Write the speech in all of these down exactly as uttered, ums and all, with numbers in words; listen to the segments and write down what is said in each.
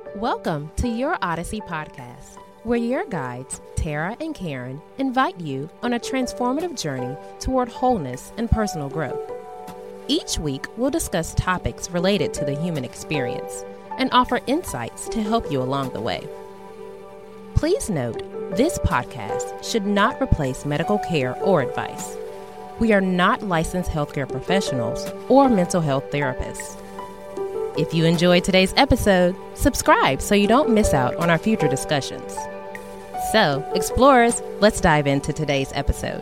Welcome to Your Odyssey podcast, where your guides, Tara and Karen, invite you on a transformative journey toward wholeness and personal growth. Each week, we'll discuss topics related to the human experience and offer insights to help you along the way. Please note, this podcast should not replace medical care or advice. We are not licensed healthcare professionals or mental health therapists. If you enjoyed today's episode, subscribe so you don't miss out on our future discussions. So, explorers, let's dive into today's episode.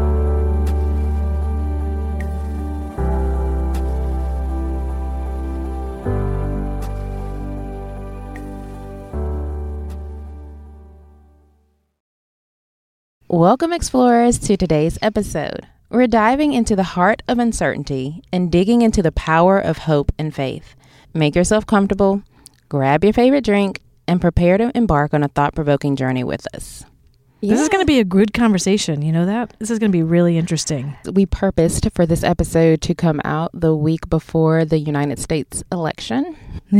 Welcome, explorers, to today's episode. We're diving into the heart of uncertainty and digging into the power of hope and faith. Make yourself comfortable, grab your favorite drink, and prepare to embark on a thought-provoking journey with us. Yeah. This is going to be a good conversation. You know that? This is going to be really interesting. We purposed for this episode to come out the week before the United States election.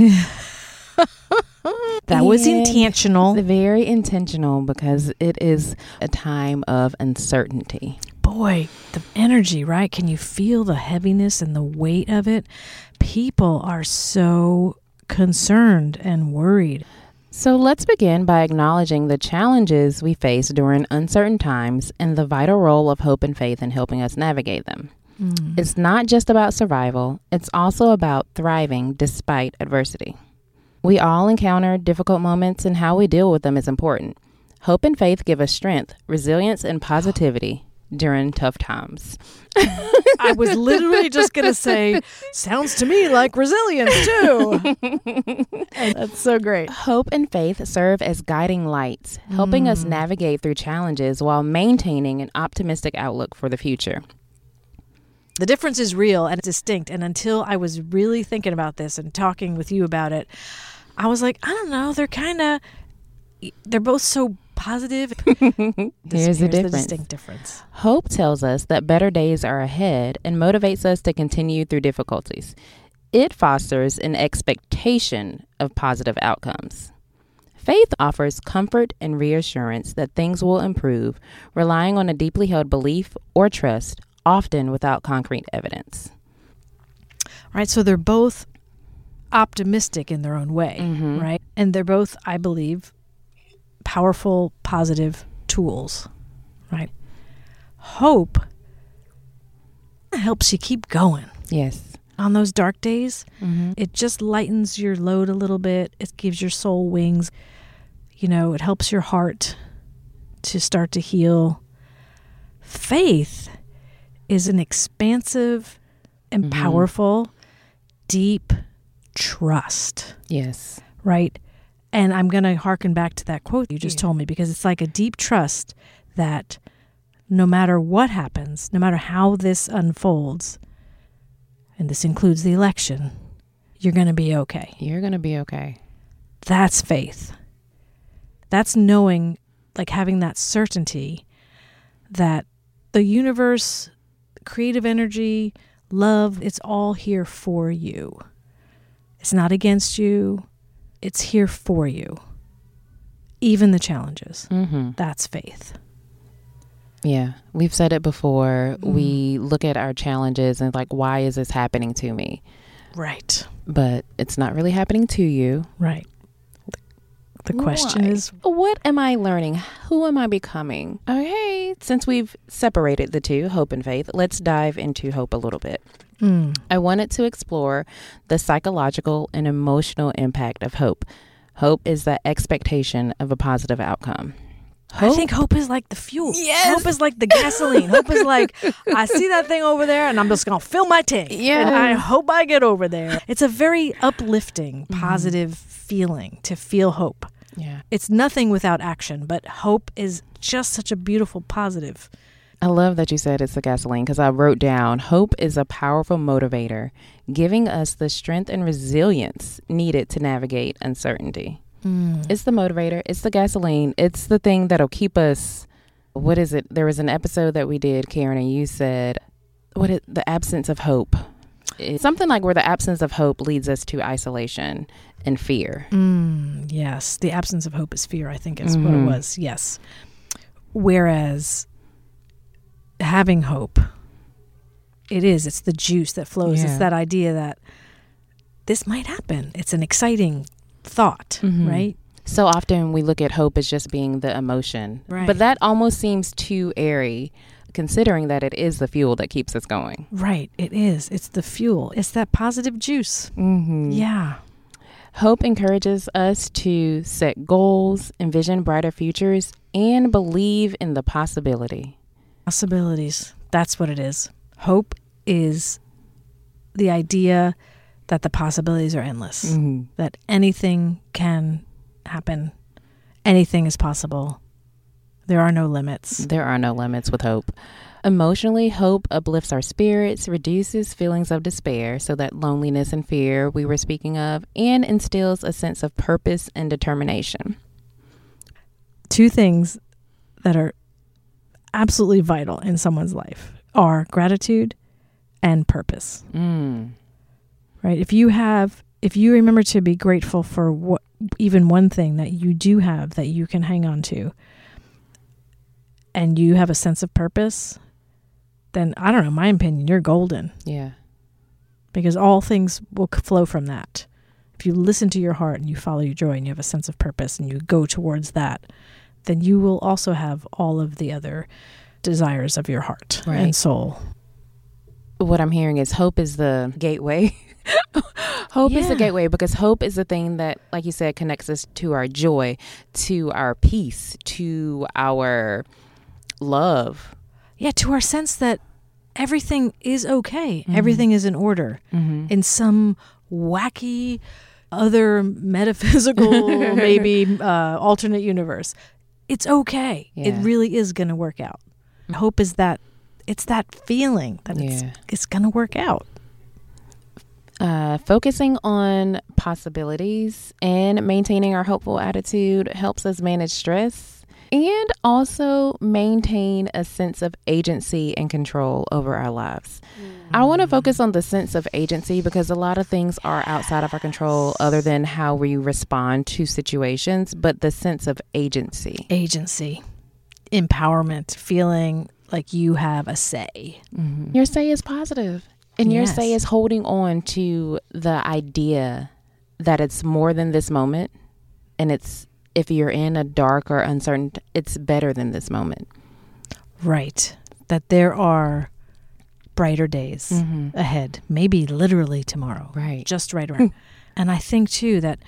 That was intentional. Very intentional because it is a time of uncertainty. Boy, the energy, right? Can you feel the heaviness and the weight of it? People are so concerned and worried. So let's begin by acknowledging the challenges we face during uncertain times and the vital role of hope and faith in helping us navigate them. Mm. It's not just about survival, it's also about thriving despite adversity. We all encounter difficult moments, and how we deal with them is important. Hope and faith give us strength, resilience, and positivity during tough times. I was literally just going to say, sounds to me like resilience too. That's so great. Hope and faith serve as guiding lights, helping mm. us navigate through challenges while maintaining an optimistic outlook for the future. The difference is real and distinct. And until I was really thinking about this and talking with you about it, I was like, I don't know, they're kind of, they're both so positive. Here's the difference. The distinct difference. Hope tells us that better days are ahead and motivates us to continue through difficulties. It fosters an expectation of positive outcomes. Faith offers comfort and reassurance that things will improve, relying on a deeply held belief or trust, often without concrete evidence. Right, so they're both optimistic in their own way, mm-hmm. right? And they're both, I believe, powerful, positive tools, right? Hope helps you keep going. Yes. On those dark days, mm-hmm. it just lightens your load a little bit. It gives your soul wings. You know, it helps your heart to start to heal. Faith is an expansive and mm-hmm. powerful, deep trust. Yes. Right? And I'm going to hearken back to that quote you just yeah. told me, because it's like a deep trust that no matter what happens, no matter how this unfolds, and this includes the election, you're going to be okay. You're going to be okay. That's faith. That's knowing, like having that certainty that the universe, creative energy, love, it's all here for you. It's not against you. It's here for you. Even the challenges. Mm-hmm. That's faith. Yeah. We've said it before. Mm. We look at our challenges and like, why is this happening to me? Right. But it's not really happening to you. Right. The question Why? is, what am I learning? Who am I becoming? Okay, since we've separated the two, hope and faith, let's dive into hope a little bit. Mm. I wanted to explore the psychological and emotional impact of hope. Hope is the expectation of a positive outcome. Hope? I think hope is like the fuel. Yes. Hope is like the gasoline. Hope is like, I see that thing over there and I'm just going to fill my tank. Yes. And I hope I get over there. It's a very uplifting, positive mm. feeling to feel hope. Yeah. It's nothing without action, but hope is just such a beautiful positive. I love that you said it's the gasoline, because I wrote down, hope is a powerful motivator, giving us the strength and resilience needed to navigate uncertainty. Mm. It's the motivator. It's the gasoline. It's the thing that'll keep us. What is it? There was an episode that we did, Karen, and you said, what is the absence of hope? It's something like where the absence of hope leads us to isolation and fear. Mm, yes. The absence of hope is fear, I think is Mm-hmm. what it was. Yes. Whereas having hope, it is, it's the juice that flows. Yeah. It's that idea that this might happen. It's an exciting thought, Mm-hmm. right? So often we look at hope as just being the emotion, Right. but that almost seems too airy, considering that it is the fuel that keeps us going. Right. It is. It's the fuel. It's that positive juice. Mm-hmm. Yeah. Hope encourages us to set goals, envision brighter futures, and believe in the possibility. Possibilities. That's what it is. Hope is the idea that the possibilities are endless, Mm-hmm. that anything can happen, anything is possible. There are no limits. There are no limits with hope. Emotionally, hope uplifts our spirits, reduces feelings of despair, so that loneliness and fear we were speaking of, and instills a sense of purpose and determination. Two things that are absolutely vital in someone's life are gratitude and purpose. Mm. Right? If you have, if you remember to be grateful for what, even one thing that you do have that you can hang on to, and you have a sense of purpose, then I don't know, my opinion, you're golden, Yeah. because all things will c- flow from that. If you listen to your heart and you follow your joy and you have a sense of purpose and you go towards that, then you will also have all of the other desires of your heart Right. and soul. What I'm hearing is hope is the gateway. Hope is the Yeah. gateway, because hope is the thing that, like you said, connects us to our joy, to our peace, to our love. Yeah, to our sense that everything is okay. Mhm. Everything is in order. Mm-hmm. In some wacky other metaphysical, maybe uh, alternate universe, it's okay. It Yeah. really is going to work out. Hope is that, it's that feeling that it's, Yeah. it's going to work out. Uh, focusing on possibilities and maintaining our hopeful attitude helps us manage stress and also maintain a sense of agency and control over our lives. I want to focus on the sense of agency because a lot of things are outside of our control other than how we respond to situations, but the sense of agency. Agency, empowerment, feeling like you have a say. Mm-hmm. Your say is positive. And your Yes. say is holding on to the idea that it's more than this moment. And it's, if you're in a dark or uncertain, it's better than this moment. Right. That there are brighter days Mm-hmm. ahead, maybe literally tomorrow. Right. Just right around. And I think too that,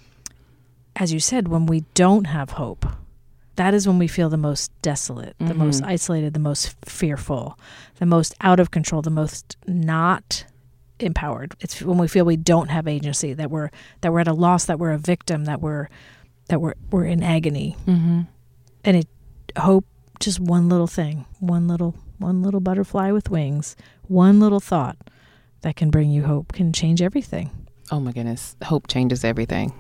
as you said, when we don't have hope, that is when we feel the most desolate, the Mhm. most isolated, the most fearful, the most out of control, the most not empowered. It's when we feel we don't have agency, that we're that we're at a loss, that we're a victim, that we're that we're we're in agony. Mm-hmm. And it hope, just one little thing, one little one little butterfly with wings, one little thought that can bring you hope can change everything. Oh my goodness. Hope changes everything.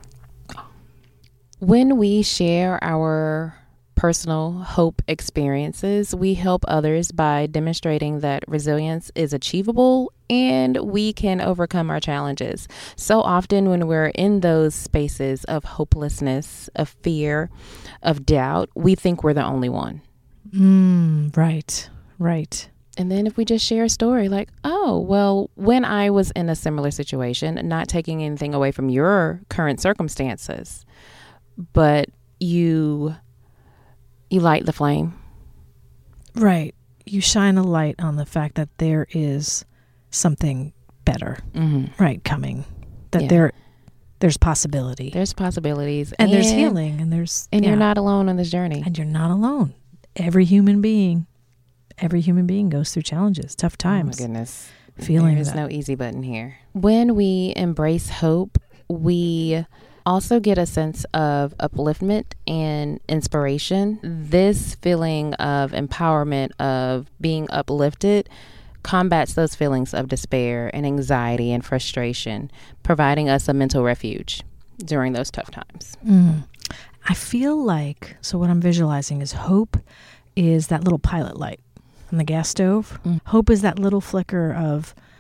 When we share our personal hope experiences, we help others by demonstrating that resilience is achievable and we can overcome our challenges. So often when we're in those spaces of hopelessness, of fear, of doubt, we think we're the only one. Mm, right, right. And then if we just share a story like, oh, well, when I was in a similar situation, not taking anything away from your current circumstances, but you you light the flame. Right. You shine a light on the fact that there is something better, Mm-hmm. right, coming. That Yeah. there there's possibility. There's possibilities. and, there's healing and there's And yeah. you're not alone on this journey. and you're not alone. Every human being, every human being goes through challenges, tough times. Oh my goodness. Feeling There is that. no easy button here. When we embrace hope, we also get a sense of upliftment and inspiration. This feeling of empowerment, of being uplifted, combats those feelings of despair and anxiety and frustration, providing us a mental refuge during those tough times. Mm. I feel like, so what I'm visualizing is hope is that little pilot light on the gas stove. Mm. Hope is that little flicker of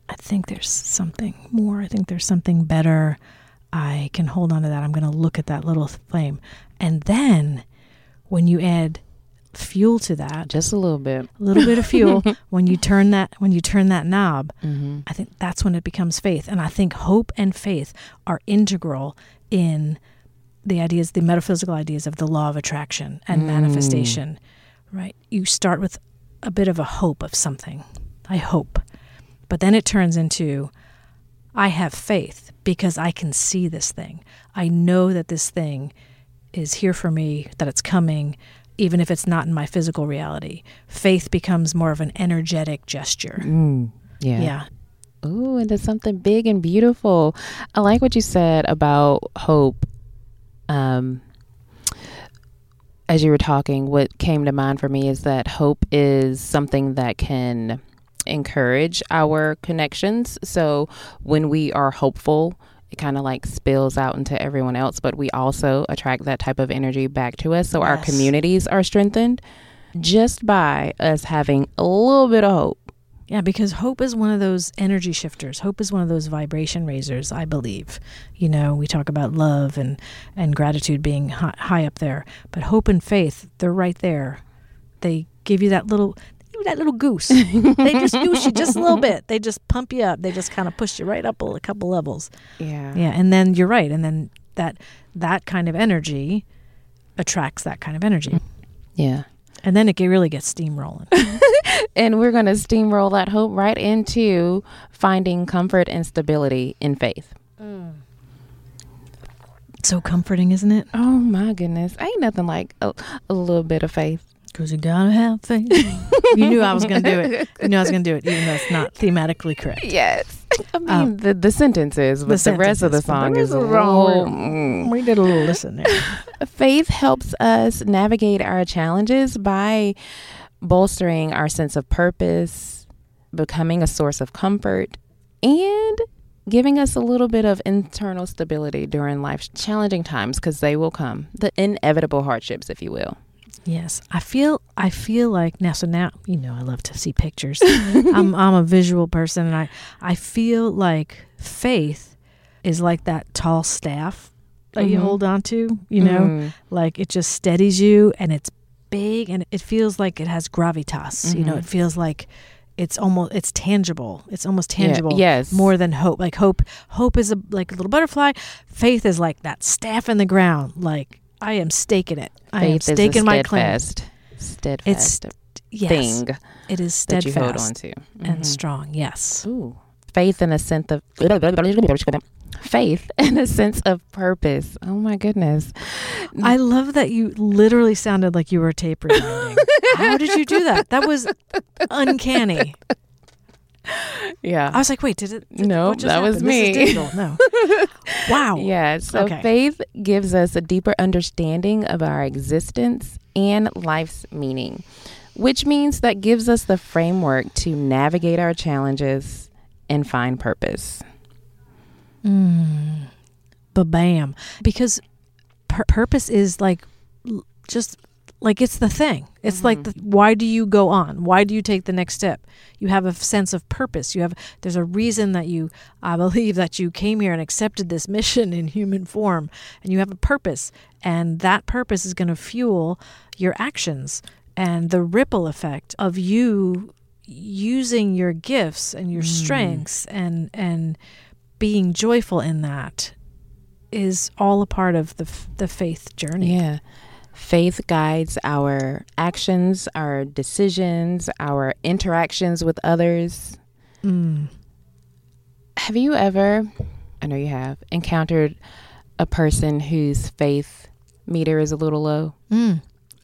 I think there's something more. I think there's something better. I can hold on to that. I'm going to look at that little flame. And then when you add fuel to that, just a little bit, a little bit of fuel, when you turn that, when you turn that knob, mm-hmm. I think that's when it becomes faith. And I think hope and faith are integral in the ideas, the metaphysical ideas of the law of attraction and mm. manifestation, right? You start with a bit of a hope of something. I hope. But then it turns into, I have faith because I can see this thing. I know that this thing is here for me, that it's coming, even if it's not in my physical reality. Faith becomes more of an energetic gesture. Mm, yeah. Yeah. Ooh, and there's something big and beautiful. I like what you said about hope. Um, as you were talking, what came to mind for me is that hope is something that can encourage our connections. So when we are hopeful, it kind of like spills out into everyone else, but we also attract that type of energy back to us. So yes. Our communities are strengthened just by us having a little bit of hope. Yeah, because hope is one of those energy shifters. Hope is one of those vibration raisers, I believe. You know, we talk about love and, and gratitude being high, high up there, but hope and faith, they're right there. They give you that little... that little goose. They just goose you just a little bit. They just pump you up. They just kind of push you right up a couple levels. Yeah. Yeah. And then you're right. And then that that kind of energy attracts that kind of energy. Yeah. And then it really gets steamrolling. And we're going to steamroll that hope right into finding comfort and stability in faith. Mm. So comforting, isn't it? Oh my goodness. Ain't nothing like a, a little bit of faith. Because you gotta have faith. You knew I was going to do it. You knew I was going to do it, even though it's not thematically correct. Yes. I mean, um, the, the sentences, but the, the rest of the song the is wrong. Mm. We did a little listen there. Faith helps us navigate our challenges by bolstering our sense of purpose, becoming a source of comfort, and giving us a little bit of internal stability during life's challenging times, because they will come. The inevitable hardships, if you will. Yes, I feel I feel like now. So now, you know, I love to see pictures. I'm I'm a visual person, and I I feel like faith is like that tall staff that mm-hmm. you hold on to. You know, mm. like it just steadies you, and it's big, and it feels like it has gravitas. Mm-hmm. You know, it feels like it's almost it's tangible. It's almost tangible. Yeah, yes, more than hope. Like hope, hope is a like a little butterfly. Faith is like that staff in the ground. Like. I am staking it. I Faith am staking my claim. Steadfast it's, yes, thing. It is steadfast that you hold on to. Mm-hmm. And strong. Yes. Ooh. Faith in a sense of faith in a sense of purpose. Oh my goodness! I love that you literally sounded like you were tape rewinding. How did you do that? That was uncanny. Yeah. I was like, wait, did it? Did, no, that happened? was me. This is digital. No. Wow. Yeah. So okay. Faith gives us a deeper understanding of our existence and life's meaning, which means that gives us the framework to navigate our challenges and find purpose. Mm. Ba-bam. Because pur- purpose is like just... Like it's the thing. It's mm-hmm. like, the, why do you go on? Why do you take the next step? You have a sense of purpose. You have, there's a reason that you, I believe that you came here and accepted this mission in human form, and you have a purpose, and that purpose is going to fuel your actions, and the ripple effect of you using your gifts and your mm. strengths and, and being joyful in that is all a part of the the faith journey. Yeah. Faith guides our actions, our decisions, our interactions with others. Mm. Have you ever, I know you have, encountered a person whose faith meter is a little low? Mm.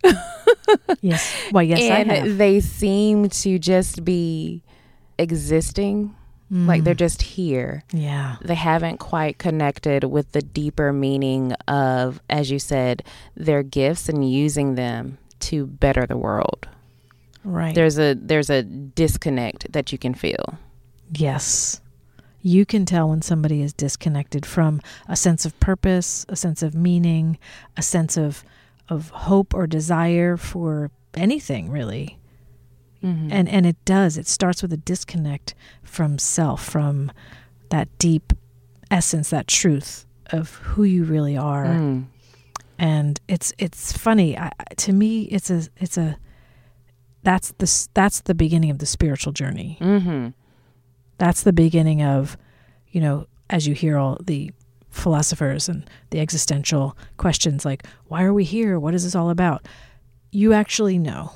Yes. Well, yes, and I have. They seem to just be existing. Mm. Like they're just here. Yeah. They haven't quite connected with the deeper meaning of, as you said, their gifts and using them to better the world. Right. There's a there's a disconnect that you can feel. Yes. You can tell when somebody is disconnected from a sense of purpose, a sense of meaning, a sense of of hope or desire for anything, really. Mm-hmm. And and it does. It starts with a disconnect from self, from that deep essence, that truth of who you really are. Mm. And it's it's funny. I, to me, it's a it's a that's the that's the beginning of the spiritual journey. Mm-hmm. That's the beginning of, you know, as you hear all the philosophers and the existential questions like, why are we here? What is this all about? You actually know.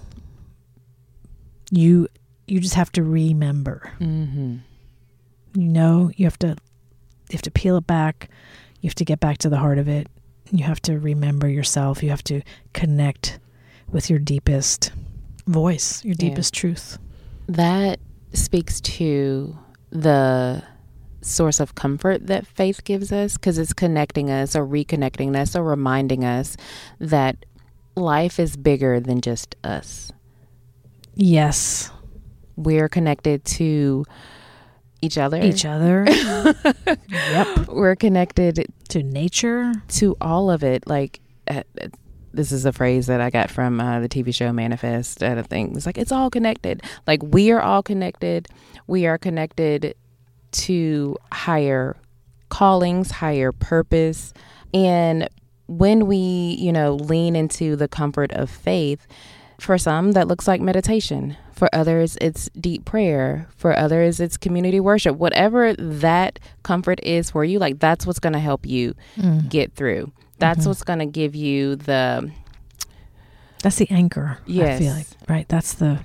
You you just have to remember. Mm-hmm. You know, you have to you have to peel it back. You have to get back to the heart of it. You have to remember yourself. You have to connect with your deepest voice, your deepest yeah. truth. That speaks to the source of comfort that faith gives us, because it's connecting us or reconnecting us or reminding us that life is bigger than just us. Yes. We're connected to each other. Each other. Yep. We're connected to nature. To all of it. Like, uh, this is a phrase that I got from uh, the T V show Manifest. I think it's like, it's all connected. Like, we are all connected. We are connected to higher callings, higher purpose. And when we, you know, lean into the comfort of faith, for some, that looks like meditation. For others, it's deep prayer. For others, it's community worship. Whatever that comfort is for you, like, that's what's going to help you mm. get through. That's mm-hmm. what's going to give you the... That's the anchor, yes. I feel like. Right, that's the...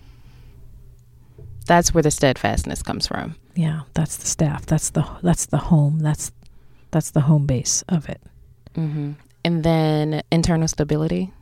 That's where the steadfastness comes from. Yeah, that's the staff. That's the that's the home. That's that's the home base of it. Mm-hmm. And then internal stability.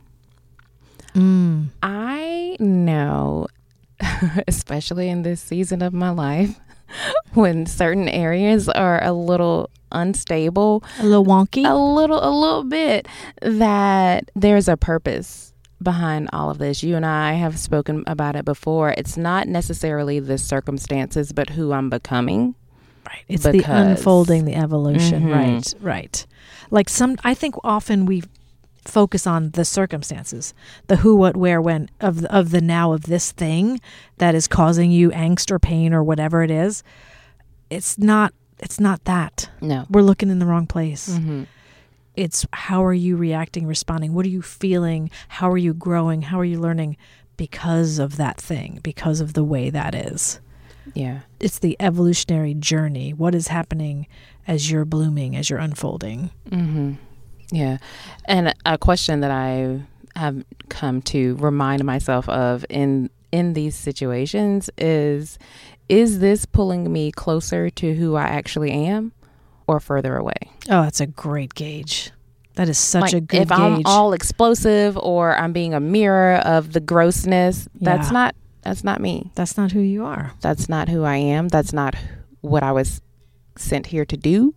Mm. I know, especially in this season of my life, when certain areas are a little unstable, a little wonky, a little, a little bit, that there's a purpose behind all of this. You and I have spoken about it before. It's not necessarily the circumstances, but who I'm becoming. Right. It's because, the unfolding, the evolution. Mm-hmm. Right. Right. Like some, I think often we focus on the circumstances, the who, what, where, when of the, of the now of this thing that is causing you angst or pain or whatever it is. It's not, it's not that. No. We're looking in the wrong place. Mm-hmm. It's how are you reacting, responding? What are you feeling? How are you growing? How are you learning because of that thing, because of the way that is? Yeah. It's the evolutionary journey. What is happening as you're blooming, as you're unfolding? Mm-hmm. Yeah. And a question that I have come to remind myself of in in these situations is, is this pulling me closer to who I actually am or further away? Oh, that's a great gauge. That is such like a good if gauge. I'm all explosive or I'm being a mirror of the grossness, yeah. that's not that's not me. That's not who you are. That's not who I am. That's not what I was sent here to do.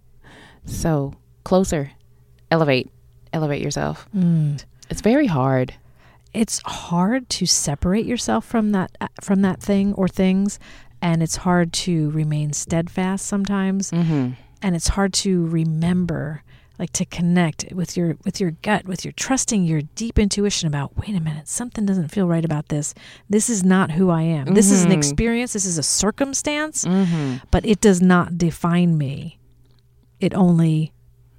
So closer. Elevate, elevate yourself. Mm. It's very hard. It's hard to separate yourself from that from that thing or things, and it's hard to remain steadfast sometimes, mm-hmm. and it's hard to remember, like to connect with your with your gut, with your trusting your deep intuition about, wait a minute, something doesn't feel right about this. This is not who I am. Mm-hmm. This is an experience. This is a circumstance, mm-hmm. but it does not define me. It only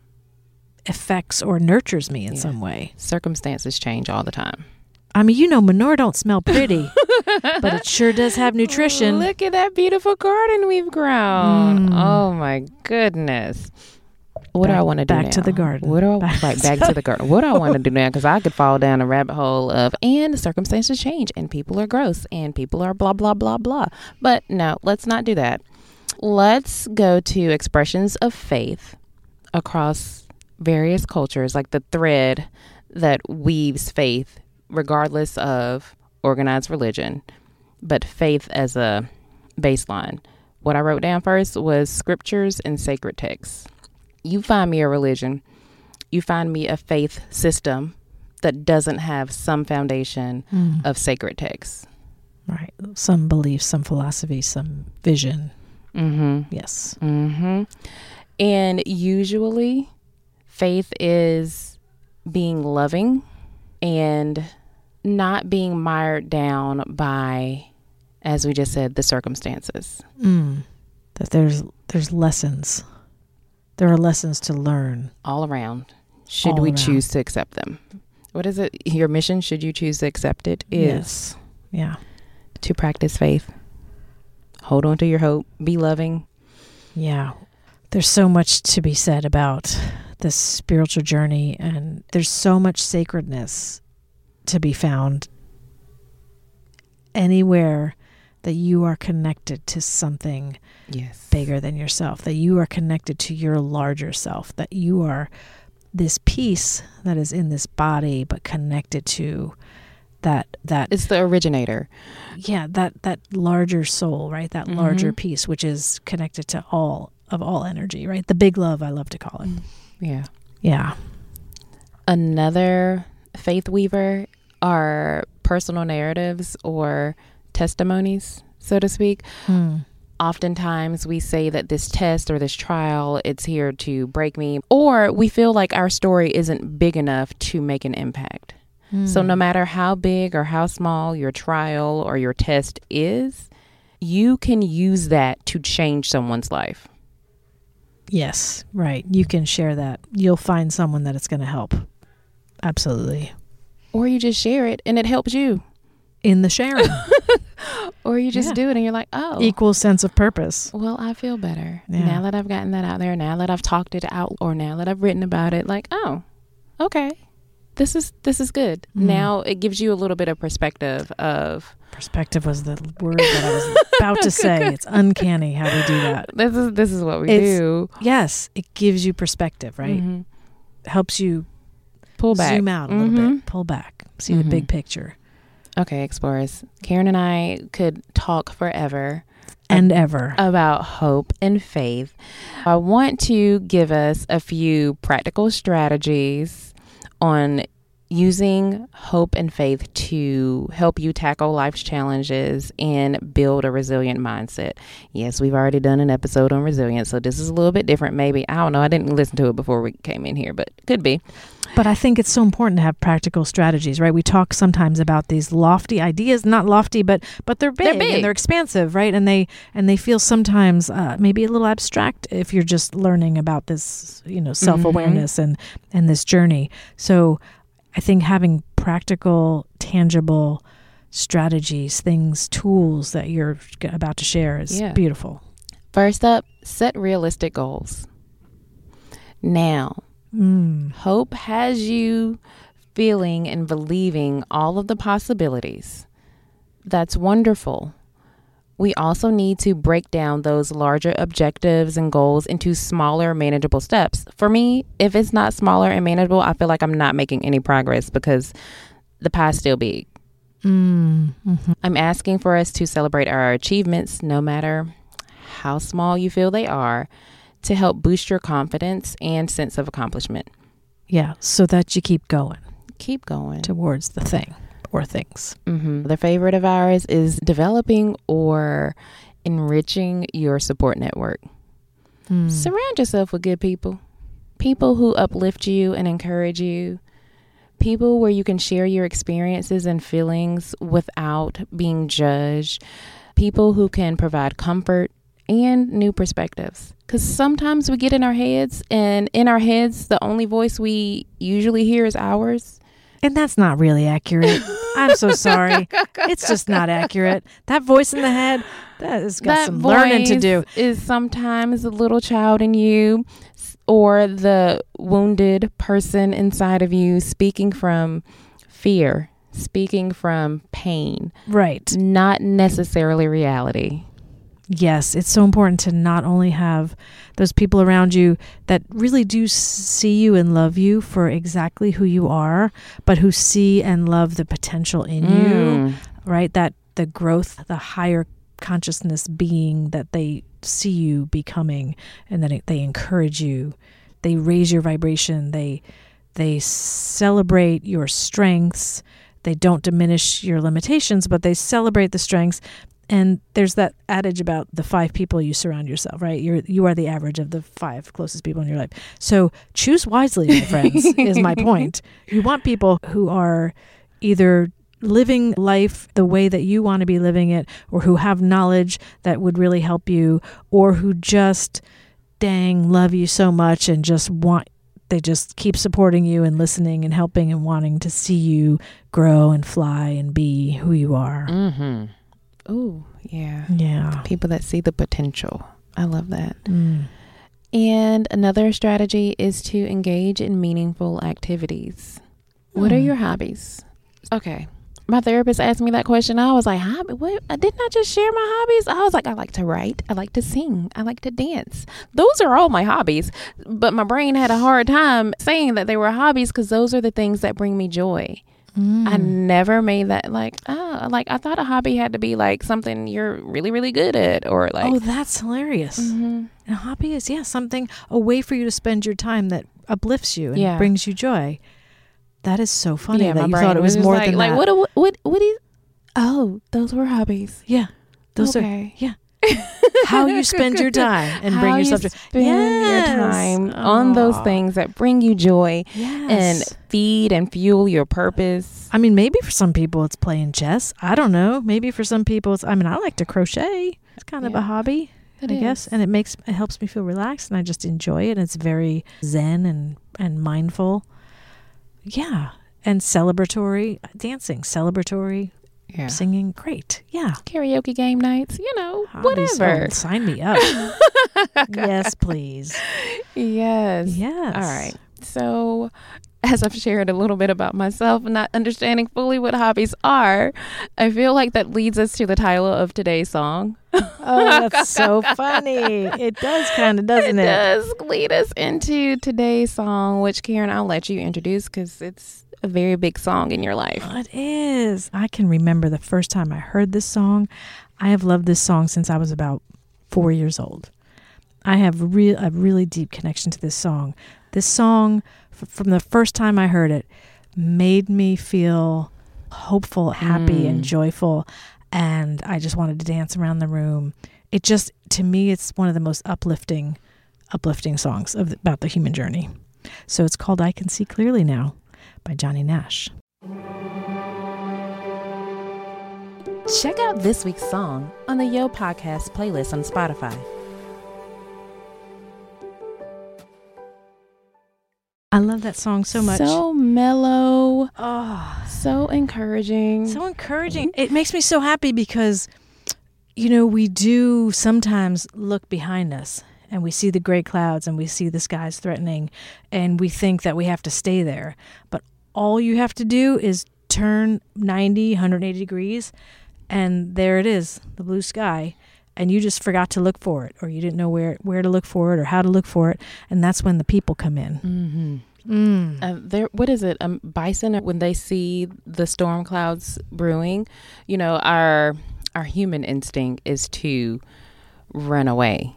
affects or nurtures me in yeah. some way. Circumstances change all the time. I mean, you know, manure don't smell pretty, but it sure does have nutrition. Look at that beautiful garden we've grown. Mm. Oh my goodness. What back, do I want to do back now? to the garden. What do I back, right, back to the garden? What do I want to do now? Because I could fall down a rabbit hole of, and circumstances change, and people are gross, and people are blah, blah, blah, blah. But no, let's not do that. Let's go to expressions of faith across various cultures, like the thread that weaves faith regardless of organized religion, but faith as a baseline. What I wrote down first was scriptures and sacred texts. You find me a religion, you find me a faith system that doesn't have some foundation mm. of sacred texts. Right. Some beliefs, some philosophy, some vision. Mm-hmm. Yes. Mm-hmm. And usually faith is being loving and not being mired down by as we just said, the circumstances. Mm. That there's there's lessons. There are lessons to learn. All around. Should All we around. choose to accept them? What is it? Your mission, should you choose to accept it, is Yes. Yeah. to practice faith. Hold on to your hope. Be loving. Yeah. There's so much to be said about this spiritual journey, and there's so much sacredness to be found anywhere that you are connected to something Yes. bigger than yourself, that you are connected to your larger self, that you are this piece that is in this body but connected to that that It's the originator. yeah that that larger soul, right? That Mhm. larger piece, which is connected to all of all energy, right? The big love, I love to call it. Yeah. Yeah. Another faith weaver are personal narratives or testimonies, so to speak. Hmm. Oftentimes we say that this test or this trial, it's here to break me, or we feel like our story isn't big enough to make an impact. Hmm. So no matter how big or how small your trial or your test is, you can use that to change someone's life. Yes, right. You can share that. You'll find someone that it's going to help. Absolutely. Or you just share it and it helps you. In the sharing. Or you just Yeah. do it and you're like, oh. Equal sense of purpose. Well, I feel better Yeah. now that I've gotten that out there, now that I've talked it out, or now that I've written about it. Like, oh, okay, this is this is good. Mm. Now it gives you a little bit of perspective of Perspective was the word that I was about to say. It's uncanny how we do that. this is this is what we It's- do. Yes, it gives you perspective, right? Mhm. Helps you Pull back, zoom out a little Mhm. bit, pull back, see the Mhm. big picture. Okay, explorers. Karen and I could talk forever And ever. about hope and faith. I want to give us a few practical strategies on using hope and faith to help you tackle life's challenges and build a resilient mindset. Yes, we've already done an episode on resilience, so this is a little bit different maybe. I don't know. I didn't listen to it before we came in here, but could be. But I think it's so important to have practical strategies, right? We talk sometimes about these lofty ideas, not lofty, but but they're big, They're big. and they're expansive, right? And they and they feel sometimes uh, maybe a little abstract if you're just learning about this, you know, self-awareness and and this journey. So I think having practical, tangible strategies, things, tools that you're g- about to share is Yeah. beautiful. First up, set realistic goals. Now, Mm. hope has you feeling and believing all of the possibilities. That's wonderful. We also need to break down those larger objectives and goals into smaller, manageable steps. For me, if it's not smaller and manageable, I feel like I'm not making any progress because the pie's still big. Mm. Mm-hmm. I'm asking for us to celebrate our achievements, no matter how small you feel they are, to help boost your confidence and sense of accomplishment. Yeah, so that you keep going Keep going. towards the thing or things. Mm-hmm. The favorite of ours is developing or enriching your support network. Mm. Surround yourself with good people, people who uplift you and encourage you, people where you can share your experiences and feelings without being judged, people who can provide comfort and new perspectives. Because sometimes we get in our heads, and in our heads, the only voice we usually hear is ours. And that's not really accurate. I'm so sorry. It's just not accurate. That voice in the head, that has got That some learning to voice do. is sometimes the little child in you s- or the wounded person inside of you speaking from fear, speaking from pain, Right. not necessarily reality. Yes, it's so important to not only have those people around you that really do see you and love you for exactly who you are, but who see and love the potential in you, Mm. right? That the growth, the higher consciousness being that they see you becoming, and that it, they encourage you, they raise your vibration, they they celebrate your strengths, they don't diminish your limitations, but they celebrate the strengths. And there's that adage about the five people you surround yourself, right? You're you are the average of the five closest people in your life. So choose wisely, my friends, is my point. You want people who are either living life the way that you want to be living it, or who have knowledge that would really help you, or who just dang love you so much and just want, they just keep supporting you and listening and helping and wanting to see you grow and fly and be who you are. Mm-hmm. Oh, yeah. Yeah. People that see the potential. I love that. Mm. And another strategy is to engage in meaningful activities. What Mm. are your hobbies? Okay. My therapist asked me that question. I was like, hobby? What? I didn't I just share my hobbies? I was like, I like to write. I like to sing. I like to dance. Those are all my hobbies. But my brain had a hard time saying that they were hobbies because those are the things that bring me joy. Mm. I never made that like, oh, like I thought a hobby had to be like something you're really, really good at, or like. Oh, that's hilarious. Mm-hmm. A hobby is, yeah, something, a way for you to spend your time that uplifts you and Yeah. brings you joy. That is so funny Yeah, that my you brain thought it was just more like, than like that. what? What? What? What is? Oh, those were hobbies. Yeah, those Okay. are, yeah. How you spend your time and bring How yourself you to spend Yes. your time on those Aw. things that bring you joy Yes. and feed and fuel your purpose. I mean, maybe for some people it's playing chess. I don't know. Maybe for some people it's, I mean, I like to crochet. It's kind of Yeah. a hobby, It I guess. is. And it makes, it helps me feel relaxed and I just enjoy it. It's very zen and, and mindful. Yeah. And celebratory dancing, celebratory Yeah. singing. Great. Yeah. Karaoke game nights, you know, Hobbies. whatever. Oh, sign me up. Yes, please. Yes. Yes. All right. So, as I've shared a little bit about myself and not understanding fully what hobbies are, I feel like that leads us to the title of today's song. Oh, that's so funny. It does kind of, doesn't it? It does lead us into today's song, which, Karen, I'll let you introduce because it's a very big song in your life. It is. I can remember the first time I heard this song. I have loved this song since I was about four years old. I have re- a really deep connection to this song. This song, f- from the first time I heard it, made me feel hopeful, happy, Mm. and joyful. And I just wanted to dance around the room. It just, to me, it's one of the most uplifting, uplifting songs of the, about the human journey. So it's called I Can See Clearly Now by Johnny Nash. Check out this week's song on the Yo Podcast playlist on Spotify. I love that song so much. So mellow, oh, so encouraging. so encouraging. It makes me so happy because, you know, we do sometimes look behind us and we see the gray clouds and we see the skies threatening and we think that we have to stay there. But all you have to do is turn ninety, one hundred eighty degrees and there it is, the blue sky. And you just forgot to look for it, or you didn't know where, where to look for it or how to look for it. And that's when the people come in. Mm-hmm. Mm. Uh, there, what is it? Um, bison, when they see the storm clouds brewing, you know, our our human instinct is to run away.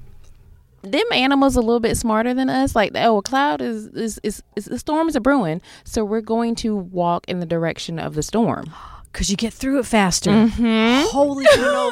Them animals a little bit smarter than us. Like, oh, a cloud is is, is is the storms are brewing, so we're going to walk in the direction of the storm. Because you get through it faster. Mm-hmm. Holy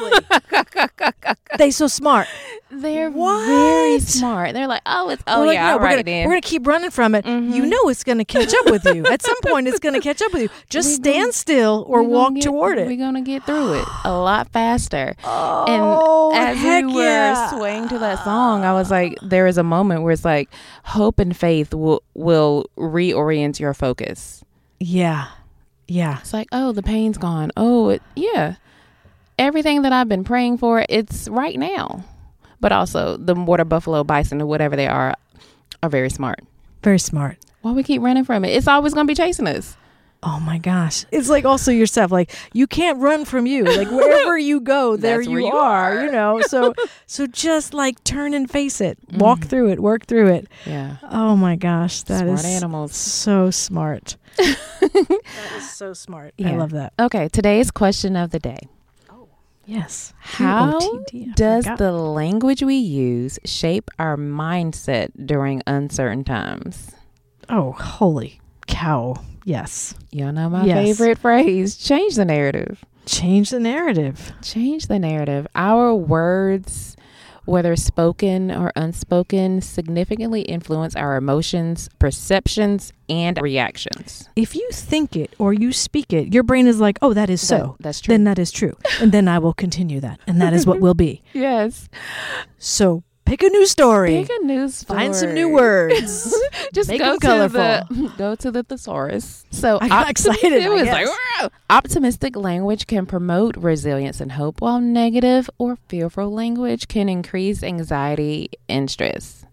cannoli. They so smart. They're What? very smart. They're like, oh, it's oh We're like, yeah, no, all we're right gonna, then. We're going to keep running from it. Mhm. You know it's going to catch up with you. At some point, it's going to catch up with you. Just We stand gonna- still or We're gonna walk get- toward it. We're gonna get through it a lot faster. Oh, and as heck we were yeah. swaying to that song, I was like, there is a moment where it's like, hope and faith will will reorient your focus. Yeah. Yeah. It's like, oh, the pain's gone. Oh, it, yeah. Everything that I've been praying for, it's right now. But also, the water buffalo, bison, or whatever they are, are very smart. Very smart. Why we keep running from it? It's always going to be chasing us. Oh my gosh. It's like also yourself. Like you can't run from you. Like wherever you go, there That's you, where you are, are. you know. So so just like turn and face it. Walk Mhm. through it. Work through it. Yeah. Oh my gosh. That is Smart animals. so smart. That is so smart. I Yeah. love that. Okay, today's question of the day. Yes. How Q O T D, I does forgot. the language we use shape our mindset during uncertain times? Oh, holy cow. Yes. Y'all know my Yes. favorite phrase, change the narrative. Change the narrative. Change the narrative. Our words whether spoken or unspoken, significantly influence our emotions, perceptions, and reactions. If you think it or you speak it, your brain is like, oh, that is so. That, that's true. Then that is true. And then I will continue that. And that is what will be. Yes. So pick a new story. Pick a new story. Find some new words. Just Make go them to colorful. the go to the thesaurus. So I got excited, It I was guess. like, "Wow." Optimistic language can promote resilience and hope, while negative or fearful language can increase anxiety and stress.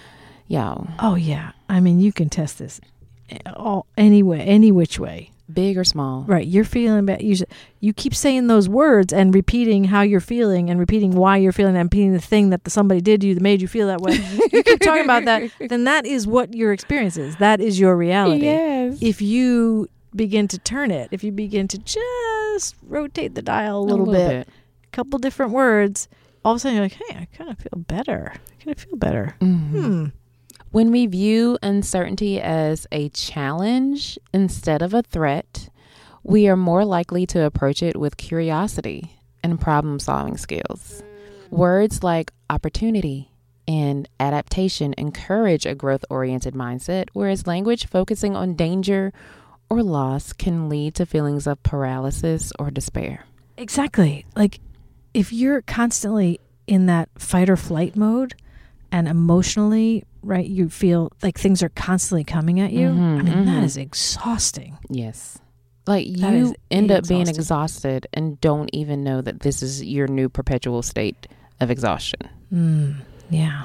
Y'all, Oh, yeah. I mean, you can test this all anyway, any which way. big or small. Right. You're feeling bad. You, should, you keep saying those words and repeating how you're feeling and repeating why you're feeling that and repeating the thing that the, somebody did to you that made you feel that way. You keep talking about that. Then that is what your experience is. That is your reality. Yes. If you begin to turn it, if you begin to just rotate the dial a little, little bit, bit. a couple different words, all of a sudden you're like, hey, I kind of feel better. I kind of feel better. Mhm. Hmm. When we view uncertainty as a challenge instead of a threat, we are more likely to approach it with curiosity and problem-solving skills. Words like opportunity and adaptation encourage a growth-oriented mindset, whereas language focusing on danger or loss can lead to feelings of paralysis or despair. Exactly. Like if you're constantly in that fight or flight mode and emotionally, right, you feel like things are constantly coming at you. Mhm, I mean, mhm. that is exhausting. Yes. Like That you is end up being exhausting. exhausted and don't even know that this is your new perpetual state of exhaustion. Mm, yeah.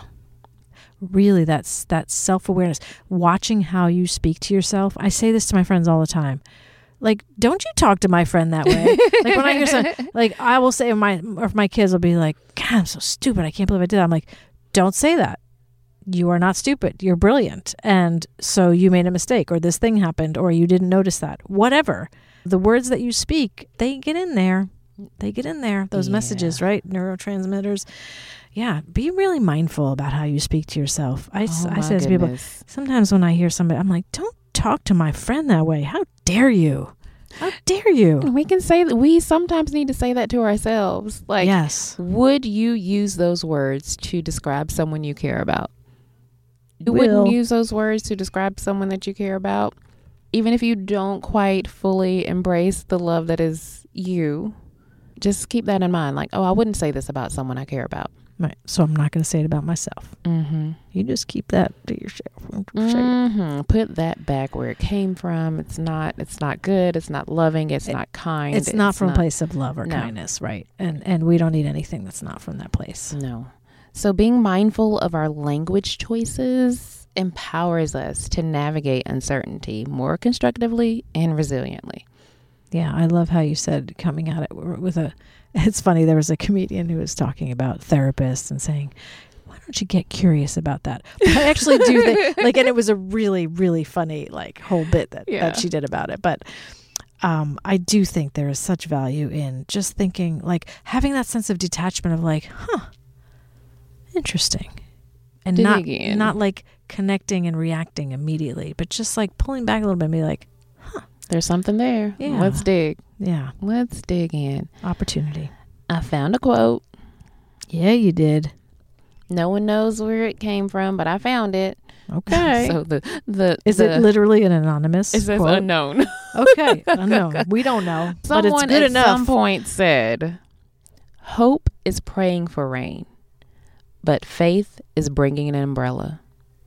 Really, that's that self-awareness. Watching how you speak to yourself. I say this to my friends all the time. Like, don't you talk to my friend that way. Like when I hear something, like I will say, my or my kids will be like, God, I'm so stupid. I can't believe I did that. I'm like, don't say that. You are not stupid. You're brilliant. And so you made a mistake, or this thing happened, or you didn't notice that. Whatever. The words that you speak, they get in there. They get in there. Those Yeah. messages, right? Neurotransmitters. Yeah. Be really mindful about how you speak to yourself. I, s- Oh I my say to people, goodness. sometimes when I hear somebody, I'm like, don't talk to my friend that way. How dare you? How dare you? We can say that we sometimes need to say that to ourselves. Like, yes. would you use those words to describe someone you care about? You Will. wouldn't use those words to describe someone that you care about, even if you don't quite fully embrace the love that is you. Just keep that in mind. Like, oh, I wouldn't say this about someone I care about. Right. So I'm not going to say it about myself. Mm-hmm. You just keep that to yourself. Mm-hmm. Put that back where it came from. It's not. It's not good. It's not loving. It's It- not kind. It's not from a place of love or No. kindness, right? And and we don't need anything that's not from that place. No. So being mindful of our language choices empowers us to navigate uncertainty more constructively and resiliently. Yeah, I love how you said coming at it with a. It's funny. There was a comedian who was talking about therapists and saying, "Why don't you get curious about that?" But I actually do think, like, and it was a really, really funny like whole bit that Yeah. that she did about it. But um, I do think there is such value in just thinking, like, having that sense of detachment of like, huh, interesting, and Dig not in. not like connecting and reacting immediately, but just like pulling back a little bit and be like, There's something there. Yeah. Let's dig. yeah, Let's dig in. opportunity. I found a quote. Yeah, you did. No one knows where it came from, but I found it. Okay. So the the Is the, it literally an anonymous it says quote? unknown. Okay, unknown. We don't know, but it's Someone good at enough. some point said, "Hope is praying for rain, but faith is bringing an umbrella."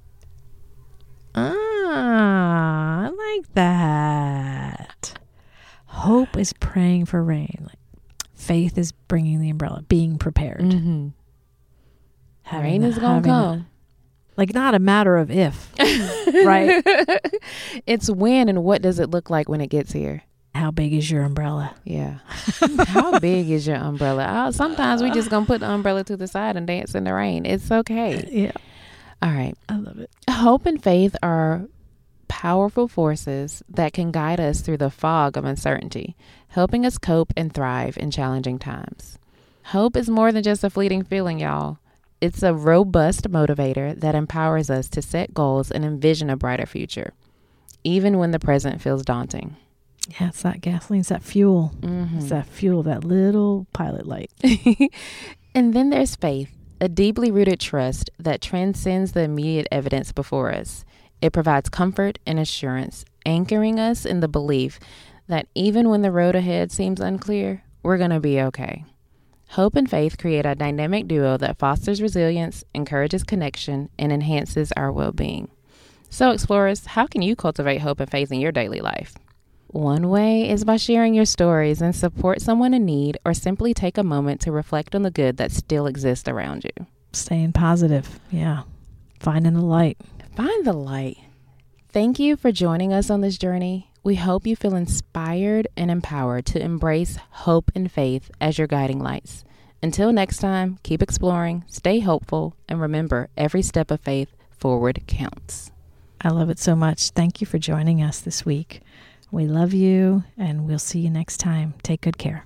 Ah, I like that. Hope is praying for rain. Like, faith is bringing the umbrella. Being prepared. Mm-hmm. Having Rain that- is gonna having that- come. Like, not a matter of if, right? It's when, and what does it look like when it gets here? How big is your umbrella? Yeah. How big is your umbrella? Uh, sometimes we just gonna put the umbrella to the side and dance in the rain. It's okay. Yeah, All right. I love it. Hope and faith are powerful forces that can guide us through the fog of uncertainty, helping us cope and thrive in challenging times. Hope is more than just a fleeting feeling, y'all. It's a robust motivator that empowers us to set goals and envision a brighter future, even when the present feels daunting. Yeah, it's that gasoline. It's that fuel. Mm-hmm. It's that fuel, that little pilot light. And then there's faith. a deeply rooted trust that transcends the immediate evidence before us. It provides comfort and assurance, anchoring us in the belief that even when the road ahead seems unclear, we're going to be okay. Hope and faith create a dynamic duo that fosters resilience, encourages connection, and enhances our well-being. So, explorers, how can you cultivate hope and faith in your daily life? One way is by sharing your stories and support someone in need, or simply take a moment to reflect on the good that still exists around you. Staying positive. Yeah. Finding the light. Find the light. Thank you for joining us on this journey. We hope you feel inspired and empowered to embrace hope and faith as your guiding lights. Until next time, keep exploring, stay hopeful, and remember, every step of faith forward counts. I love it so much. Thank you for joining us this week. We love you, and we'll see you next time. Take good care.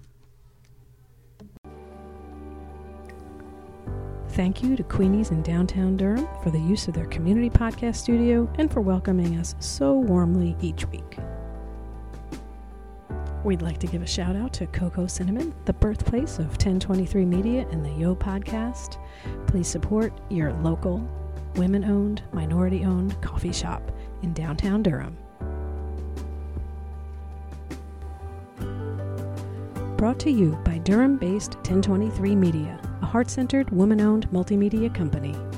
Thank you to Queenies in downtown Durham for the use of their community podcast studio and for welcoming us so warmly each week. We'd like to give a shout out to Coco Cinnamon, the birthplace of ten twenty-three Media and the Yo Podcast. Please support your local, women-owned, minority-owned coffee shop in downtown Durham. Brought to you by Durham-based ten twenty-three Media, a heart-centered, woman-owned multimedia company.